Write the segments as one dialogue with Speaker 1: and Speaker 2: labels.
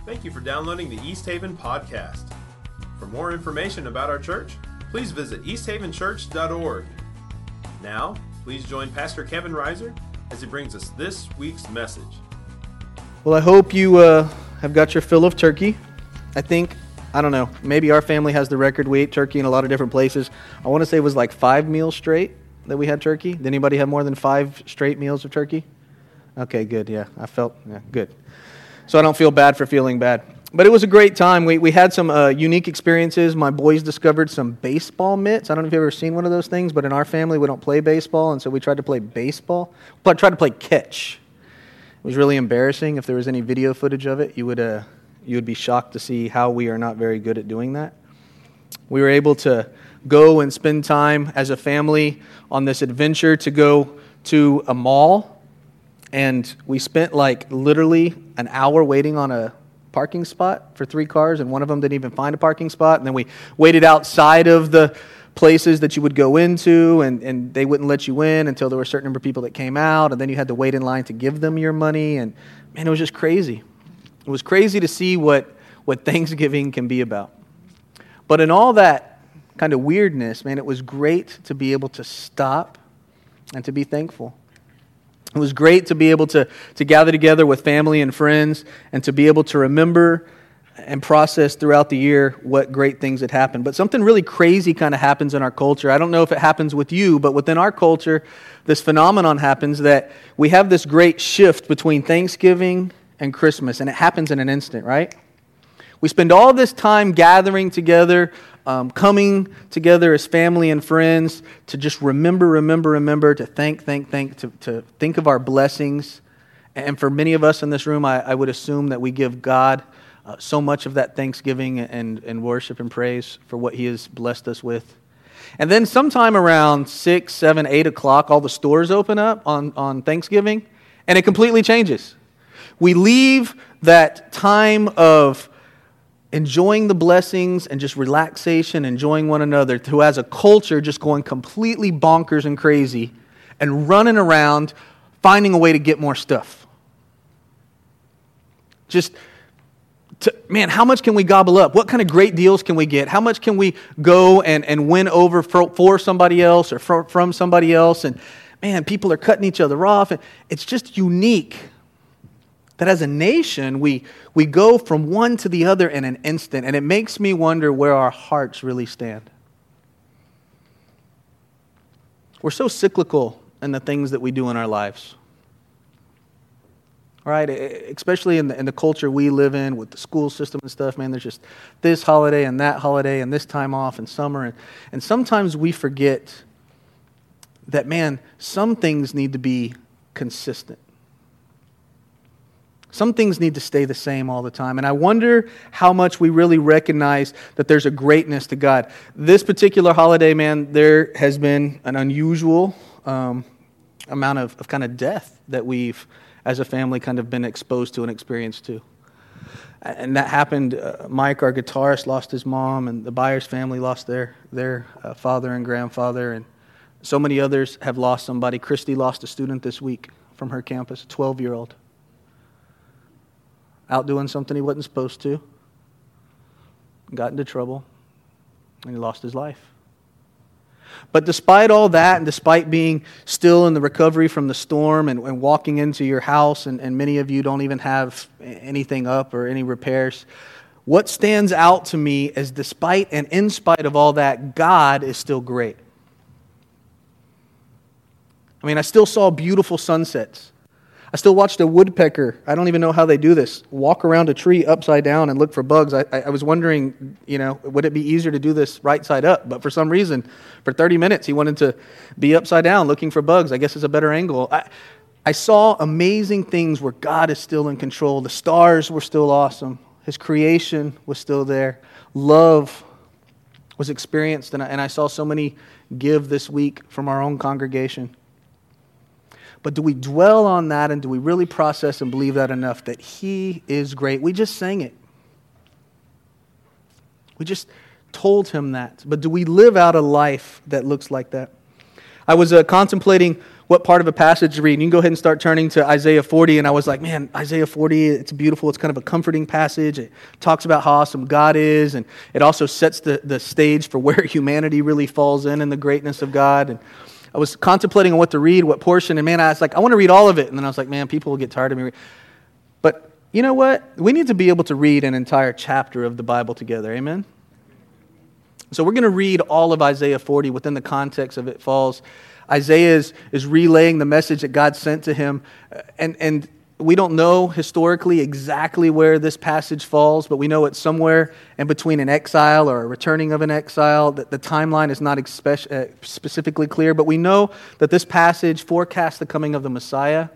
Speaker 1: Thank you for downloading the East Haven podcast. For more information about our church, please visit easthavenchurch.org. Now, please join Pastor Kevin Reiser as he brings us this week's message.
Speaker 2: Well, I hope you have got your fill of turkey. I don't know, maybe our family has the record. We ate turkey in a lot of different places. I want to say it was like 5 meals straight that we had turkey. Did anybody have more than 5 straight meals of turkey? Okay, good, yeah. Good. So I don't feel bad for feeling bad. But it was a great time. We had some unique experiences. My boys discovered some baseball mitts. I don't know if you've ever seen one of those things, but in our family, we don't play baseball, and so we tried to play baseball. But tried to play catch. It was really embarrassing. If there was any video footage of it, you would be shocked to see how we are not very good at doing that. We were able to go and spend time as a family on this adventure to go to a mall. And we spent like literally an hour waiting on a parking spot for 3 cars, and one of them didn't even find a parking spot. And then we waited outside of the places that you would go into, and they wouldn't let you in until there were a certain number of people that came out, and then you had to wait in line to give them your money. And man, it was just crazy. It was crazy to see what Thanksgiving can be about. But in all that kind of weirdness, man, it was great to be able to stop and to be thankful. It was great to be able to gather together with family and friends and to be able to remember and process throughout the year what great things had happened. But something really crazy kind of happens in our culture. I don't know if it happens with you, but within our culture, this phenomenon happens that we have this great shift between Thanksgiving and Christmas, and it happens in an instant, right? We spend all this time gathering together, coming together as family and friends to just remember, to to think of our blessings. And for many of us in this room, I would assume that we give God so much of that thanksgiving and worship and praise for what He has blessed us with. And then sometime around 6, 7, 8 o'clock, all the stores open up on Thanksgiving, and it completely changes. We leave that time of enjoying the blessings and just relaxation, enjoying one another, to as a culture just going completely bonkers and crazy and running around finding a way to get more stuff. Man, how much can we gobble up? What kind of great deals can we get? How much can we go and win over for somebody else or from somebody else? And man, people are cutting each other off. And it's just unique that as a nation, we go from one to the other in an instant, and it makes me wonder where our hearts really stand. We're so cyclical in the things that we do in our lives, right? Especially in the culture we live in with the school system and stuff, man, there's just this holiday and this time off and summer, and sometimes we forget that, man, some things need to be consistent. Some things need to stay the same all the time. And I wonder how much we really recognize that there's a greatness to God. This particular holiday, man, there has been an unusual amount of kind of death that we've, as a family, kind of been exposed to and experienced to. And that happened. Mike, our guitarist, lost his mom, and the Byers family lost their father and grandfather, and so many others have lost somebody. Christy lost a student this week from her campus, a 12-year-old. Out doing something he wasn't supposed to, got into trouble, and he lost his life. But despite all that, and despite being still in the recovery from the storm and walking into your house, and many of you don't even have anything up or any repairs, what stands out to me is despite and in spite of all that, God is still great. I mean, I still saw beautiful sunsets. I still watched a woodpecker, I don't even know how they do this, walk around a tree upside down and look for bugs. I was wondering, would it be easier to do this right side up? But for some reason, for 30 minutes, he wanted to be upside down looking for bugs. I guess it's a better angle. I saw amazing things where God is still in control. The stars were still awesome. His creation was still there. Love was experienced, and I saw so many give this week from our own congregation. But do we dwell on that, and do we really process and believe that enough, that He is great? We just sang it. We just told Him that. But do we live out a life that looks like that? I was contemplating what part of a passage to read. And you can go ahead and start turning to Isaiah 40. And I was like, man, Isaiah 40, it's beautiful. It's kind of a comforting passage. It talks about how awesome God is. And it also sets the stage for where humanity really falls in the greatness of God. And I was contemplating on what to read, what portion. And man, I was like, I want to read all of it. And then I was like, man, people will get tired of me. But you know what? We need to be able to read an entire chapter of the Bible together. Amen? So we're going to read all of Isaiah 40 within the context of it falls. Isaiah is relaying the message that God sent to him. And we don't know historically exactly where this passage falls, but we know it's somewhere in between an exile or a returning of an exile. The timeline is not specifically clear, but we know that this passage forecasts the coming of the Messiah.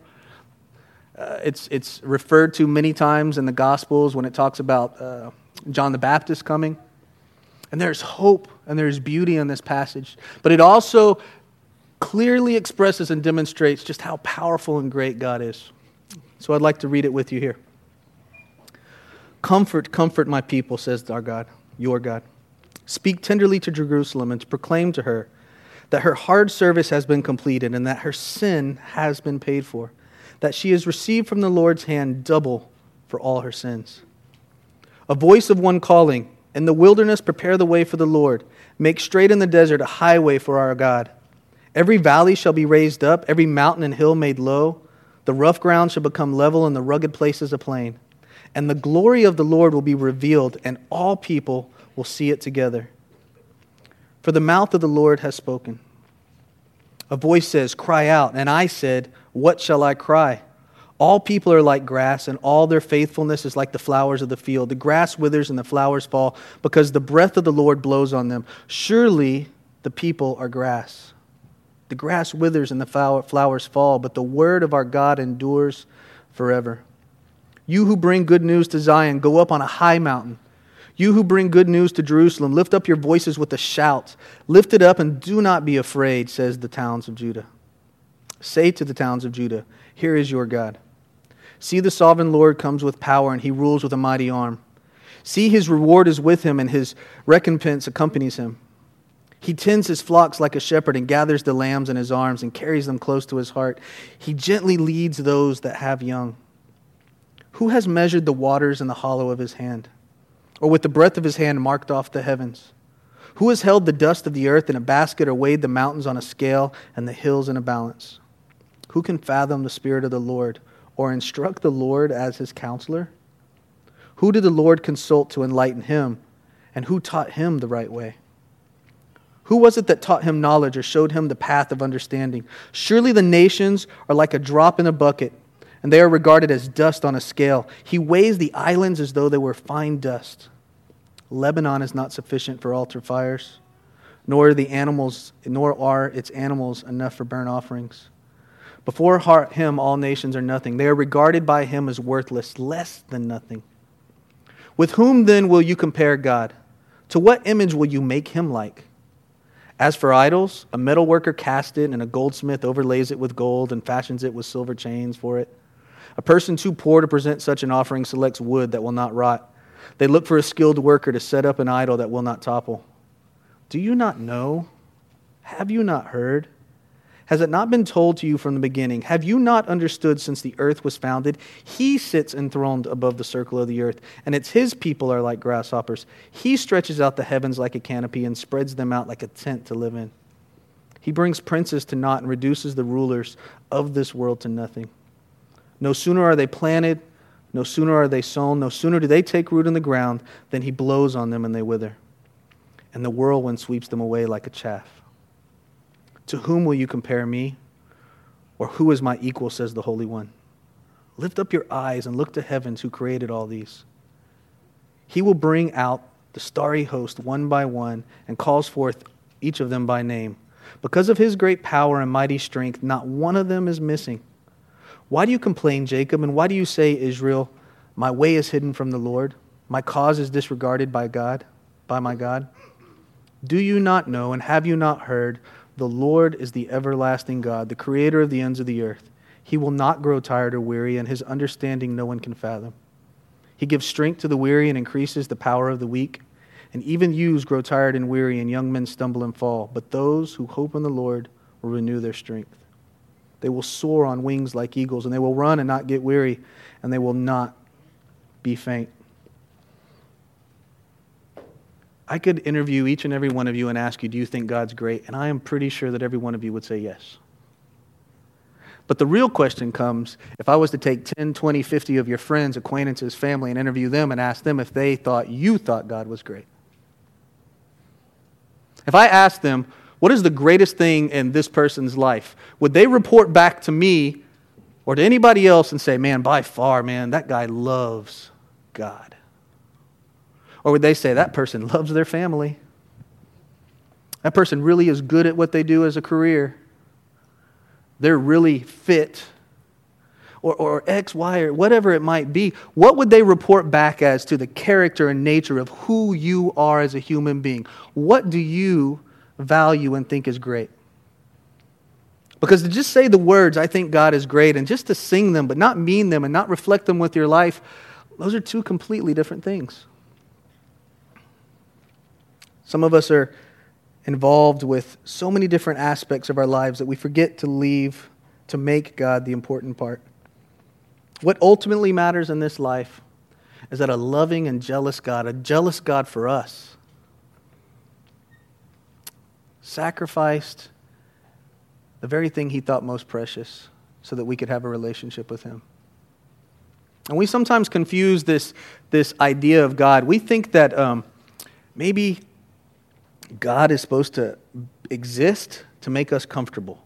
Speaker 2: It's referred to many times in the Gospels when it talks about John the Baptist coming. And there's hope and there's beauty in this passage. But it also clearly expresses and demonstrates just how powerful and great God is. So I'd like to read it with you here. Comfort, comfort my people, says our God, your God. Speak tenderly to Jerusalem and to proclaim to her that her hard service has been completed and that her sin has been paid for, that she has received from the Lord's hand double for all her sins. A voice of one calling, in the wilderness prepare the way for the Lord. Make straight in the desert a highway for our God. Every valley shall be raised up, every mountain and hill made low. The rough ground shall become level and the rugged places a plain. And the glory of the Lord will be revealed, and all people will see it together. For the mouth of the Lord has spoken. A voice says, cry out. And I said, what shall I cry? All people are like grass, and all their faithfulness is like the flowers of the field. The grass withers and the flowers fall, because the breath of the Lord blows on them. Surely the people are grass. The grass withers and the flowers fall, but the word of our God endures forever. You who bring good news to Zion, go up on a high mountain. You who bring good news to Jerusalem, lift up your voices with a shout. Lift it up and do not be afraid, says the towns of Judah. Say to the towns of Judah, here is your God. See, the sovereign Lord comes with power, and he rules with a mighty arm. See, his reward is with him, and his recompense accompanies him. He tends his flocks like a shepherd and gathers the lambs in his arms and carries them close to his heart. He gently leads those that have young. Who has measured the waters in the hollow of his hand, or with the breadth of his hand marked off the heavens? Who has held the dust of the earth in a basket, or weighed the mountains on a scale and the hills in a balance? Who can fathom the Spirit of the Lord, or instruct the Lord as his counselor? Who did the Lord consult to enlighten him, and who taught him the right way? Who was it that taught him knowledge or showed him the path of understanding? Surely the nations are like a drop in a bucket, and they are regarded as dust on a scale. He weighs the islands as though they were fine dust. Lebanon is not sufficient for altar fires, nor are its animals enough for burnt offerings. Before him all nations are nothing. They are regarded by him as worthless, less than nothing. With whom then will you compare God? To what image will you make him like? As for idols, a metal worker casts it, and a goldsmith overlays it with gold and fashions it with silver chains for it. A person too poor to present such an offering selects wood that will not rot. They look for a skilled worker to set up an idol that will not topple. Do you not know? Have you not heard? Has it not been told to you from the beginning? Have you not understood since the earth was founded? He sits enthroned above the circle of the earth, and it's his people are like grasshoppers. He stretches out the heavens like a canopy and spreads them out like a tent to live in. He brings princes to naught and reduces the rulers of this world to nothing. No sooner are they planted, no sooner are they sown, no sooner do they take root in the ground than he blows on them and they wither. And the whirlwind sweeps them away like a chaff. To whom will you compare me? Or who is my equal, says the Holy One? Lift up your eyes and look to heavens, who created all these. He will bring out the starry host one by one and calls forth each of them by name. Because of his great power and mighty strength, not one of them is missing. Why do you complain, Jacob, and why do you say, Israel, my way is hidden from the Lord? My cause is disregarded by my God? Do you not know, and have you not heard? The Lord is the everlasting God, the creator of the ends of the earth. He will not grow tired or weary, and his understanding no one can fathom. He gives strength to the weary and increases the power of the weak. And even youths grow tired and weary, and young men stumble and fall. But those who hope in the Lord will renew their strength. They will soar on wings like eagles, and they will run and not get weary, and they will not be faint. I could interview each and every one of you and ask you, do you think God's great? And I am pretty sure that every one of you would say yes. But the real question comes, if I was to take 10, 20, 50 of your friends, acquaintances, family, and interview them and ask them if they thought you thought God was great. If I asked them, what is the greatest thing in this person's life? Would they report back to me or to anybody else and say, man, by far, man, that guy loves God? Or would they say, that person loves their family? That person really is good at what they do as a career. They're really fit. Or X, Y, or whatever it might be. What would they report back as to the character and nature of who you are as a human being? What do you value and think is great? Because to just say the words, I think God is great, and just to sing them, but not mean them and not reflect them with your life, those are two completely different things. Some of us are involved with so many different aspects of our lives that we forget to make God the important part. What ultimately matters in this life is that a loving and jealous God, a jealous God for us, sacrificed the very thing he thought most precious so that we could have a relationship with him. And we sometimes confuse this idea of God. We think that maybe God is supposed to exist to make us comfortable.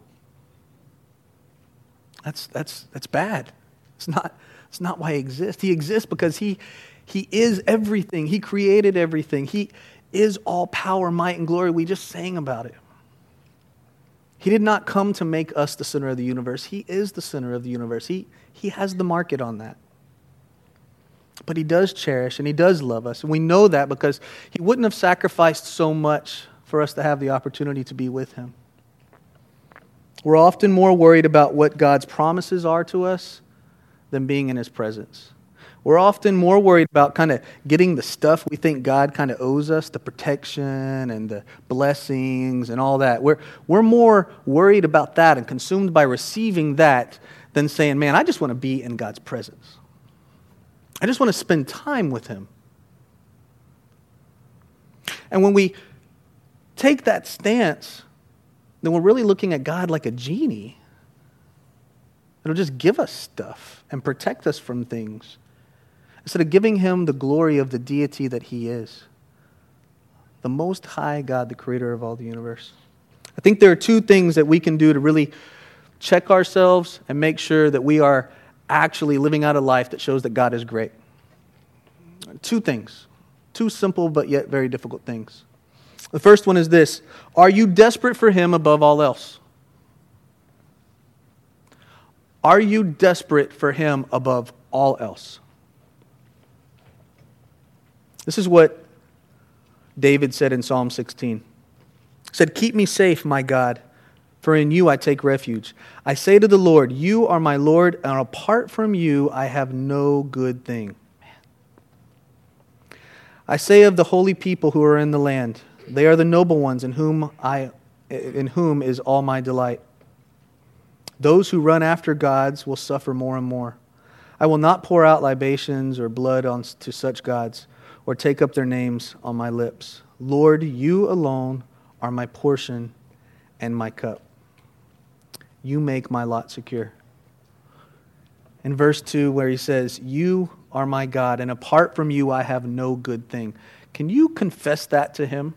Speaker 2: That's bad. It's not why he exists. He exists because he is everything. He created everything. He is all power, might, and glory. We just sang about it. He did not come to make us the center of the universe. He is the center of the universe. He has the market on that. But he does cherish and he does love us. And we know that because he wouldn't have sacrificed so much for us to have the opportunity to be with him. We're often more worried about what God's promises are to us than being in his presence. We're often more worried about kind of getting the stuff we think God kind of owes us, the protection and the blessings and all that. We're more worried about that and consumed by receiving that than saying, man, I just want to be in God's presence. I just want to spend time with him. And when we take that stance, then we're really looking at God like a genie. It'll just give us stuff and protect us from things, instead of giving him the glory of the deity that he is, the Most High God, the creator of all the universe. I think there are two things that we can do to really check ourselves and make sure that we are actually living out a life that shows that God is great. Two things. Two simple but yet very difficult things. The first one is this: are you desperate for him above all else? Are you desperate for him above all else? This is what David said in Psalm 16. He said, keep me safe, my God, for in you I take refuge. I say to the Lord, you are my Lord, and apart from you I have no good thing. I say of the holy people who are in the land, they are the noble ones in whom is all my delight. Those who run after gods will suffer more and more. I will not pour out libations or blood to such gods, or take up their names on my lips. Lord, you alone are my portion and my cup. You make my lot secure. In verse 2 where he says, you are my God, and apart from you I have no good thing. Can you confess that to him?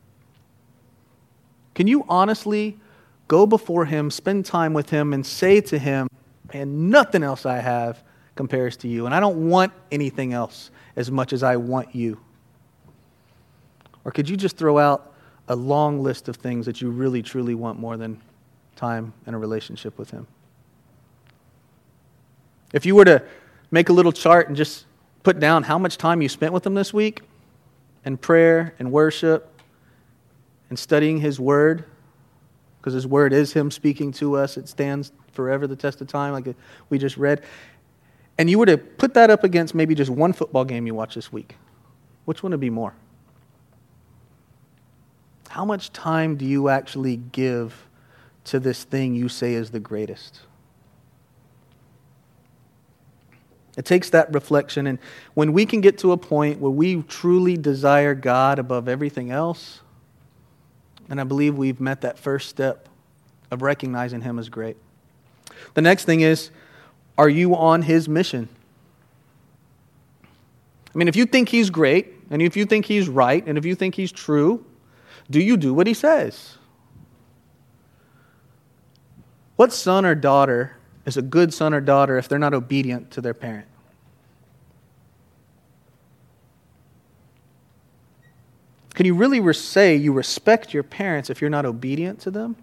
Speaker 2: Can you honestly go before him, spend time with him, and say to him, and nothing else I have compares to you, and I don't want anything else as much as I want you? Or could you just throw out a long list of things that you really, truly want more than time and a relationship with him? If you were to make a little chart and just put down how much time you spent with him this week in prayer and worship and studying his word, because his word is him speaking to us, it stands forever the test of time, like we just read, and you were to put that up against maybe just one football game you watched this week, which one would be more? How much time do you actually give to this thing you say is the greatest? It takes that reflection, and when we can get to a point where we truly desire God above everything else, and I believe we've met that first step of recognizing Him as great. The next thing is, are you on His mission? I mean, if you think He's great, and if you think He's right, and if you think He's true, do you do what He says? What son or daughter is a good son or daughter if they're not obedient to their parent? Can you really say you respect your parents if you're not obedient to them?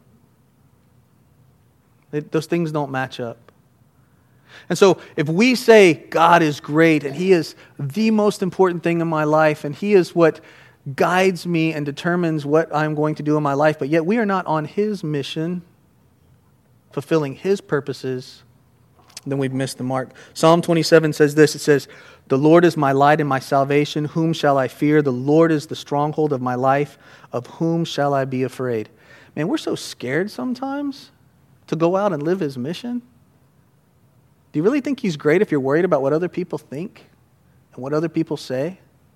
Speaker 2: Those things don't match up. And so if we say God is great and He is the most important thing in my life and He is what guides me and determines what I'm going to do in my life, but yet we are not on His mission, fulfilling His purposes, then we've missed the mark. Psalm 27 says this, it says, "The Lord is my light and my salvation, whom shall I fear? The Lord is the stronghold of my life, of whom shall I be afraid?" Man, we're so scared sometimes to go out and live His mission. Do you really think He's great if you're worried about what other people think and what other people say?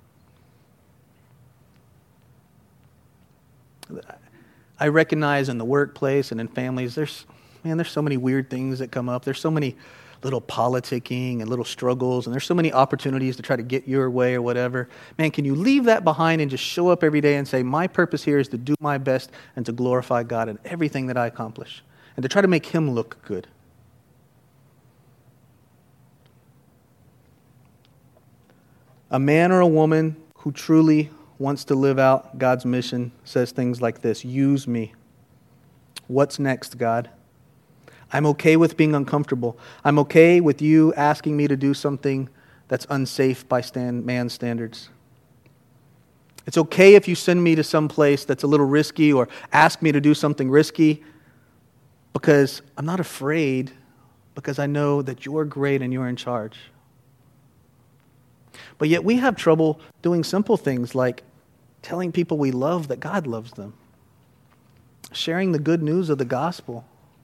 Speaker 2: I recognize in the workplace and in families, there's so many weird things that come up. There's so many little politicking and little struggles, and there's so many opportunities to try to get your way or whatever. Man, can you leave that behind and just show up every day and say, my purpose here is to do my best and to glorify God in everything that I accomplish, and to try to make Him look good? A man or a woman who truly wants to live out God's mission says things like this: use me. What's next, God? I'm okay with being uncomfortable. I'm okay with you asking me to do something that's unsafe by man's standards. It's okay if you send me to some place that's a little risky or ask me to do something risky, because I'm not afraid, because I know that you're great and you're in charge. But yet we have trouble doing simple things like telling people we love that God loves them, sharing the good news of the gospel,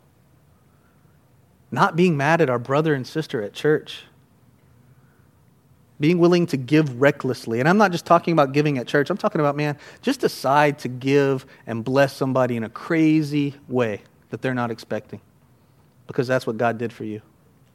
Speaker 2: not being mad at our brother and sister at church, being willing to give recklessly. And I'm not just talking about giving at church. I'm talking about, man, just decide to give and bless somebody in a crazy way that they're not expecting, because that's what God did for you.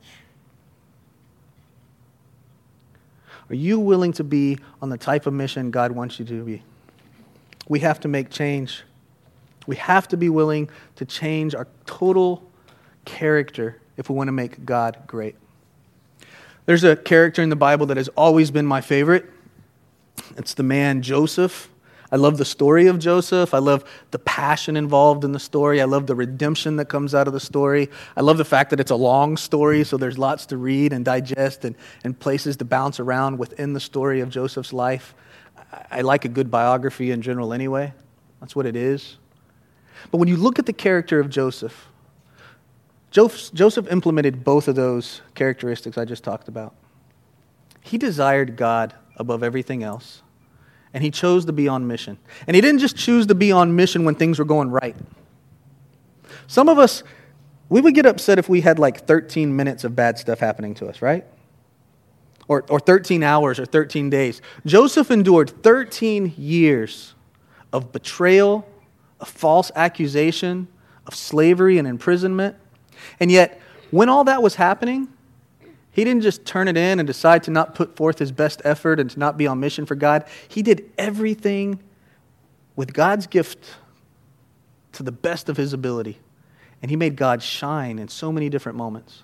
Speaker 2: Are you willing to be on the type of mission God wants you to be? We have to make change. We have to be willing to change our total character if we want to make God great. There's a character in the Bible that has always been my favorite. It's the man Joseph. I love the story of Joseph. I love the passion involved in the story. I love the redemption that comes out of the story. I love the fact that it's a long story, so there's lots to read and digest and places to bounce around within the story of Joseph's life. I like a good biography in general anyway. That's what it is. But when you look at the character of Joseph implemented both of those characteristics I just talked about. He desired God above everything else, and he chose to be on mission. And he didn't just choose to be on mission when things were going right. Some of us, we would get upset if we had like 13 minutes of bad stuff happening to us, right? Or 13 hours or 13 days. Joseph endured 13 years of betrayal, of false accusation, of slavery and imprisonment. And yet, when all that was happening, he didn't just turn it in and decide to not put forth his best effort and to not be on mission for God. He did everything with God's gift to the best of his ability. And he made God shine in so many different moments.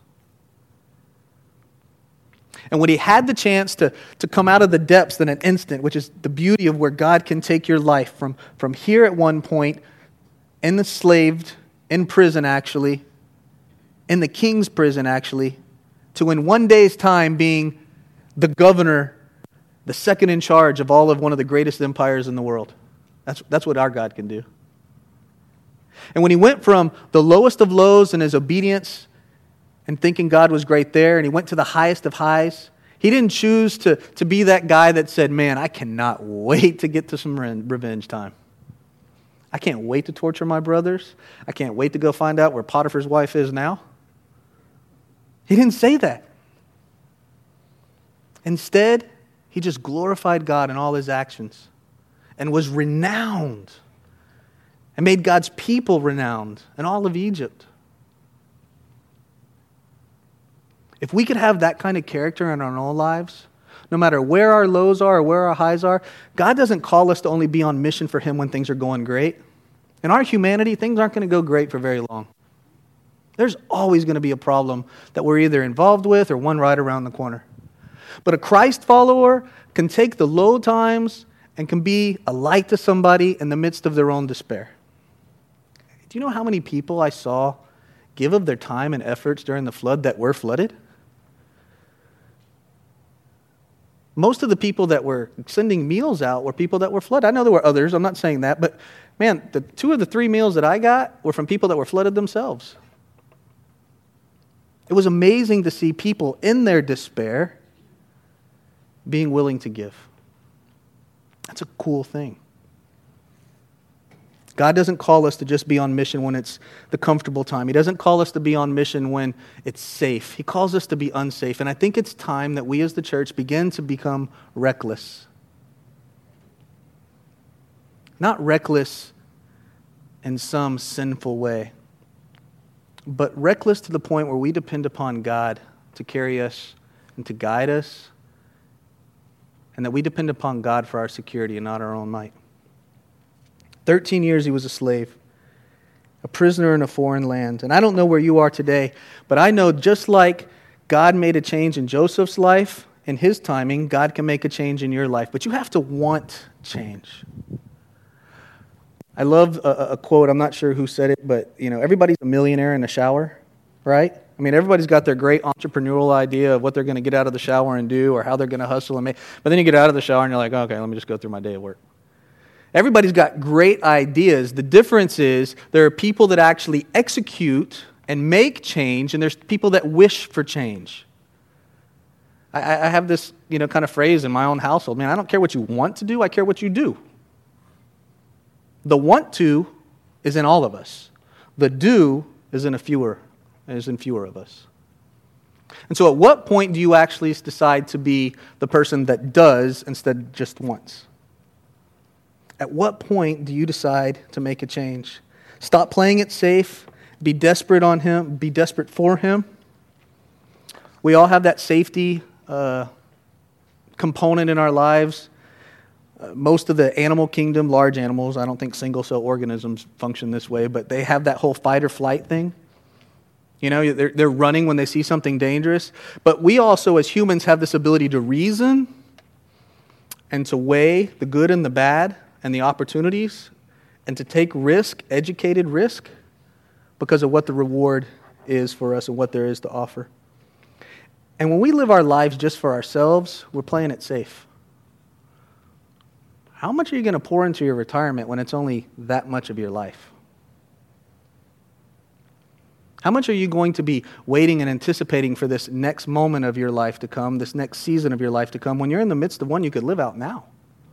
Speaker 2: And when he had the chance to come out of the depths in an instant, which is the beauty of where God can take your life from here at one point, enslaved, in prison actually, in the king's prison actually, to in one day's time being the governor, the second in charge of all of one of the greatest empires in the world. That's what our God can do. And when he went from the lowest of lows in his obedience and thinking God was great there, and he went to the highest of highs, he didn't choose to be that guy that said, man, I cannot wait to get to some revenge time. I can't wait to torture my brothers. I can't wait to go find out where Potiphar's wife is now. He didn't say that. Instead, he just glorified God in all his actions and was renowned and made God's people renowned in all of Egypt. If we could have that kind of character in our own lives, no matter where our lows are or where our highs are, God doesn't call us to only be on mission for him when things are going great. In our humanity, things aren't going to go great for very long. There's always going to be a problem that we're either involved with or one right around the corner. But a Christ follower can take the low times and can be a light to somebody in the midst of their own despair. Do you know how many people I saw give of their time and efforts during the flood that were flooded? Most of the people that were sending meals out were people that were flooded. I know there were others, I'm not saying that, but man, the 2 of the 3 meals that I got were from people that were flooded themselves. It was amazing to see people in their despair being willing to give. That's a cool thing. God doesn't call us to just be on mission when it's the comfortable time. He doesn't call us to be on mission when it's safe. He calls us to be unsafe. And I think it's time that we as the church begin to become reckless. Not reckless in some sinful way, but reckless to the point where we depend upon God to carry us and to guide us, and that we depend upon God for our security and not our own might. 13 years he was a slave, a prisoner in a foreign land. And I don't know where you are today, but I know just like God made a change in Joseph's life, in his timing, God can make a change in your life. But you have to want change. I love a quote, I'm not sure who said it, but everybody's a millionaire in the shower, right? I mean, everybody's got their great entrepreneurial idea of what they're going to get out of the shower and do or how they're going to hustle and make. But then you get out of the shower and you're like, okay, let me just go through my day at work. Everybody's got great ideas. The difference is there are people that actually execute and make change, and there's people that wish for change. I have this, kind of phrase in my own household. Man, I don't care what you want to do. I care what you do. The want to is in all of us. The do is in fewer of us. And so at what point do you actually decide to be the person that does instead of just wants? At what point do you decide to make a change? Stop playing it safe. Be desperate on him. Be desperate for him. We all have that safety component in our lives. Most of the animal kingdom, large animals, I don't think single-cell organisms function this way, but they have that whole fight or flight thing. They're running when they see something dangerous. But we also, as humans, have this ability to reason and to weigh the good and the bad and the opportunities, and to take risk, educated risk, because of what the reward is for us and what there is to offer. And when we live our lives just for ourselves, we're playing it safe. How much are you going to pour into your retirement when it's only that much of your life? How much are you going to be waiting and anticipating for this next moment of your life to come, this next season of your life to come, when you're in the midst of one you could live out now?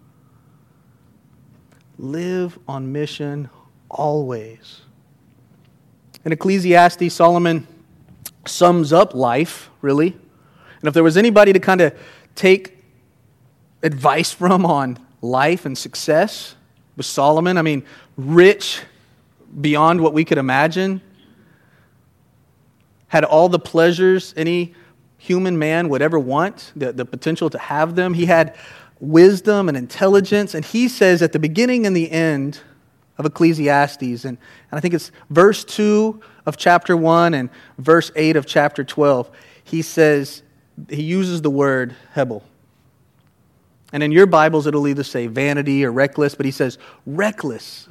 Speaker 2: Live on mission always. In Ecclesiastes, Solomon sums up life, really. And if there was anybody to kind of take advice from on life and success, it was Solomon. I mean, rich beyond what we could imagine. Had all the pleasures any human man would ever want, the potential to have them. He had wisdom and intelligence, and he says at the beginning and the end of Ecclesiastes, and I think it's verse 2 of chapter 1 and verse 8 of chapter 12, he uses the word hebel. And in your Bibles it'll either say vanity or reckless, but he says meaningless.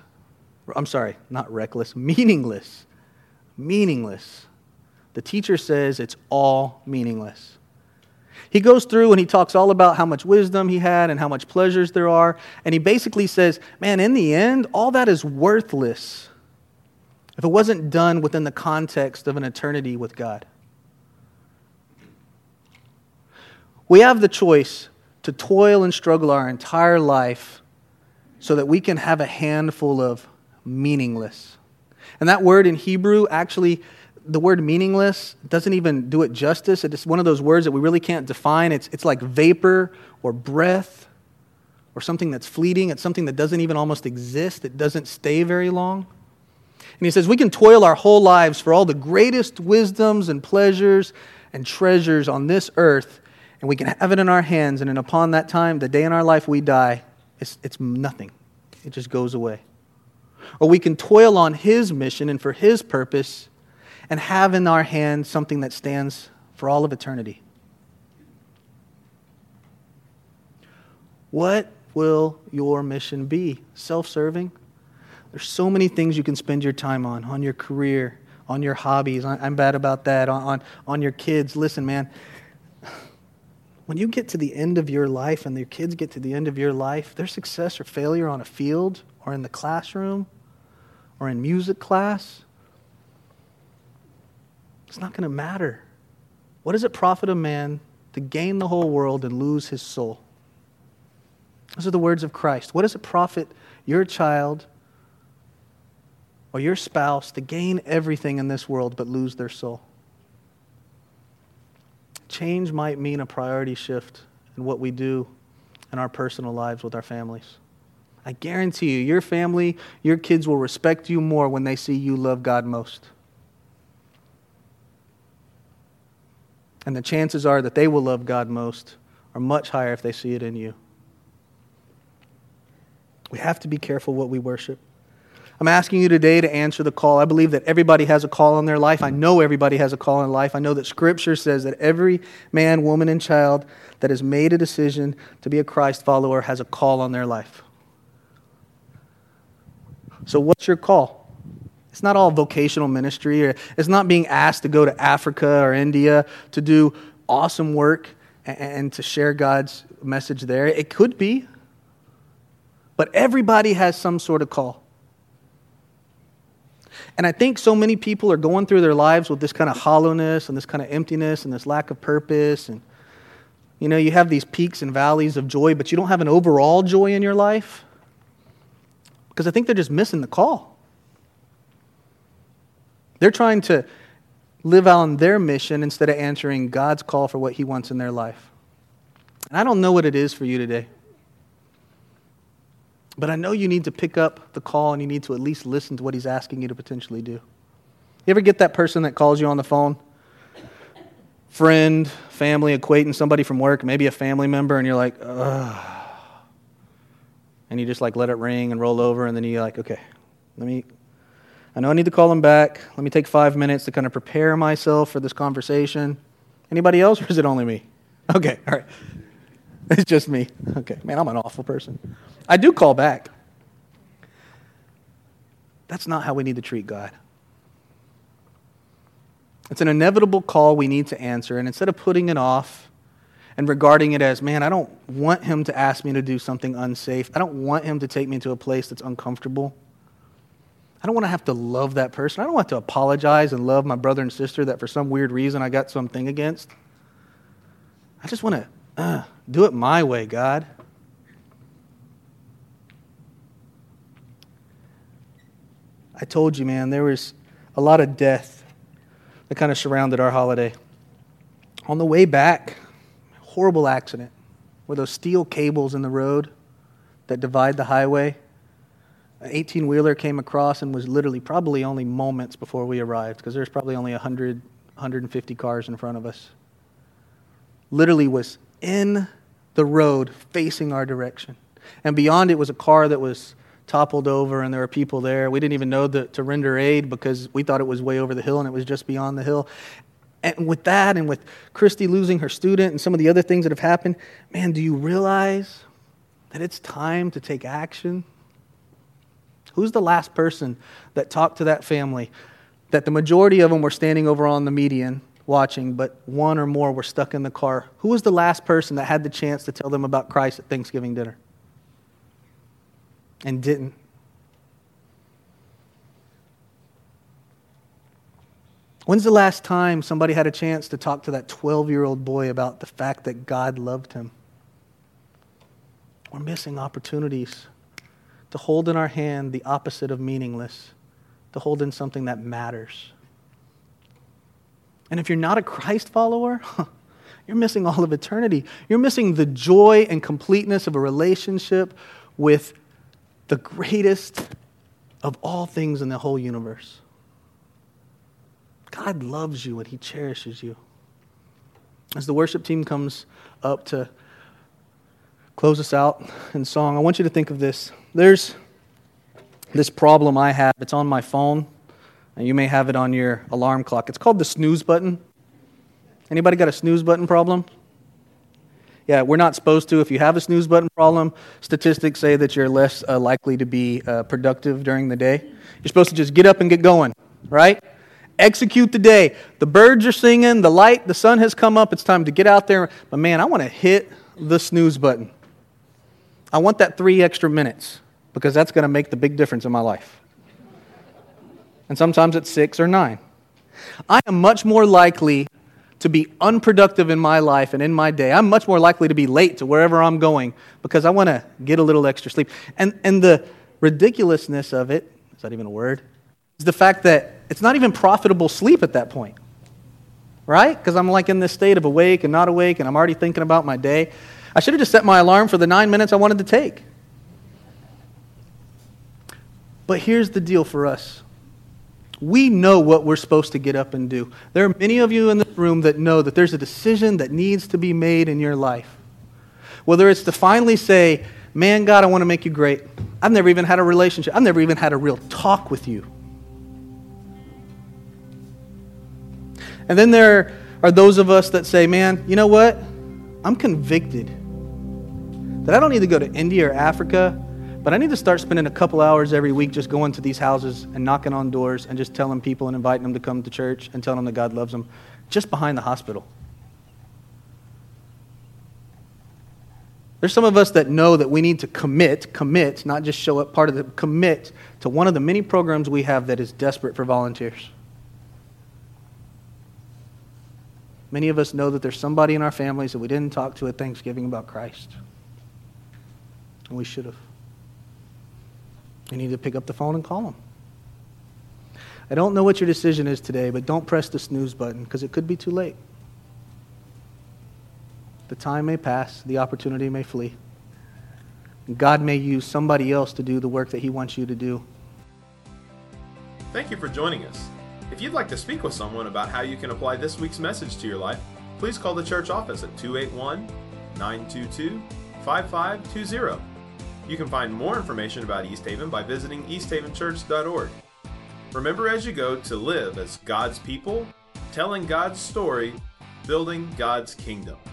Speaker 2: Meaningless. The teacher says it's all meaningless. He goes through and he talks all about how much wisdom he had and how much pleasures there are. And he basically says, man, in the end, all that is worthless if it wasn't done within the context of an eternity with God. We have the choice to toil and struggle our entire life so that we can have a handful of meaningless. And that word in Hebrew, actually, the word meaningless doesn't even do it justice. It's one of those words that we really can't define. It's like vapor or breath or something that's fleeting. It's something that doesn't even almost exist. It doesn't stay very long. And he says we can toil our whole lives for all the greatest wisdoms and pleasures and treasures on this earth, and we can have it in our hands, and then upon that time, the day in our life we die, it's nothing. It just goes away. Or we can toil on His mission and for His purpose and have in our hands something that stands for all of eternity. What will your mission be? Self-serving? There's so many things you can spend your time on your career, on your hobbies. I'm bad about that. On your kids. Listen, man, when you get to the end of your life and your kids get to the end of your life, their success or failure on a field or in the classroom or in music class, it's not going to matter. What does it profit a man to gain the whole world and lose his soul? Those are the words of Christ. What does it profit your child or your spouse to gain everything in this world but lose their soul? Change might mean a priority shift in what we do in our personal lives with our families. I guarantee you, your family, your kids will respect you more when they see you love God most. And the chances are that they will love God most are much higher if they see it in you. We have to be careful what we worship. I'm asking you today to answer the call. I believe that everybody has a call in their life. I know everybody has a call in life. I know that Scripture says that every man, woman, and child that has made a decision to be a Christ follower has a call on their life. So what's your call? It's not all vocational ministry. Or it's not being asked to go to Africa or India to do awesome work and to share God's message there. It could be. But everybody has some sort of call. And I think so many people are going through their lives with this kind of hollowness and this kind of emptiness and this lack of purpose. And, you have these peaks and valleys of joy, but you don't have an overall joy in your life. Because I think they're just missing the call. They're trying to live on their mission instead of answering God's call for what He wants in their life. And I don't know what it is for you today. But I know you need to pick up the call and you need to at least listen to what He's asking you to potentially do. You ever get that person that calls you on the phone? Friend, family, acquaintance, somebody from work, maybe a family member, and you're like, ugh. And you just let it ring and roll over, and then you're like, okay, I know I need to call them back. Let me take 5 minutes to kind of prepare myself for this conversation. Anybody else, or is it only me? Okay, all right. It's just me. Okay, man, I'm an awful person. I do call back. That's not how we need to treat God. It's an inevitable call we need to answer, and instead of putting it off and regarding it as, man, I don't want Him to ask me to do something unsafe. I don't want Him to take me to a place that's uncomfortable. I don't want to have to love that person. I don't want to apologize and love my brother and sister that for some weird reason I got something against. I just want to do it my way, God. I told you, man, there was a lot of death that kind of surrounded our holiday. On the way back, horrible accident where those steel cables in the road that divide the highway, an 18-wheeler came across and was literally probably only moments before we arrived because there's probably only 100, 150 cars in front of us. Literally was in the road facing our direction. And beyond it was a car that was toppled over and there were people there. We didn't even know to render aid because we thought it was way over the hill and it was just beyond the hill. And with that and with Christy losing her student and some of the other things that have happened, man, do you realize that it's time to take action? Who's the last person that talked to that family that the majority of them were standing over on the median watching, but one or more were stuck in the car? Who was the last person that had the chance to tell them about Christ at Thanksgiving dinner? And didn't. When's the last time somebody had a chance to talk to that 12-year-old boy about the fact that God loved him? We're missing opportunities to hold in our hand the opposite of meaningless, to hold in something that matters. And if you're not a Christ follower, you're missing all of eternity. You're missing the joy and completeness of a relationship with the greatest of all things in the whole universe. God loves you and He cherishes you. As the worship team comes up to close us out in song, I want you to think of this. There's this problem I have. It's on my phone, and you may have it on your alarm clock. It's called the snooze button. Anybody got a snooze button problem? Yeah, we're not supposed to. If you have a snooze button problem, statistics say that you're less likely to be productive during the day. You're supposed to just get up and get going, right? Execute the day. The birds are singing, the sun has come up, it's time to get out there. But man, I want to hit the snooze button. I want that 3 extra minutes because that's going to make the big difference in my life. And sometimes it's 6 or 9. I am much more likely to be unproductive in my life and in my day. I'm much more likely to be late to wherever I'm going because I want to get a little extra sleep. And the ridiculousness of it, is that even a word? Is the fact that it's not even profitable sleep at that point, right? Because I'm like in this state of awake and not awake, and I'm already thinking about my day. I should have just set my alarm for the 9 minutes I wanted to take. But here's the deal for us. We know what we're supposed to get up and do. There are many of you in this room that know that there's a decision that needs to be made in your life. Whether it's to finally say, man, God, I want to make you great. I've never even had a relationship. I've never even had a real talk with you. And then there are those of us that say, man, you know what? I'm convicted that I don't need to go to India or Africa, but I need to start spending a couple hours every week just going to these houses and knocking on doors and just telling people and inviting them to come to church and telling them that God loves them, just behind the hospital. There's some of us that know that we need to commit, not just show up, commit to one of the many programs we have that is desperate for volunteers. Many of us know that there's somebody in our families that we didn't talk to at Thanksgiving about Christ. And we should have. You need to pick up the phone and call them. I don't know what your decision is today, but don't press the snooze button because it could be too late. The time may pass, the opportunity may flee. God may use somebody else to do the work that He wants you to do.
Speaker 1: Thank you for joining us. If you'd like to speak with someone about how you can apply this week's message to your life, please call the church office at 281-922-5520. You can find more information about East Haven by visiting easthavenchurch.org. Remember as you go to live as God's people, telling God's story, building God's kingdom.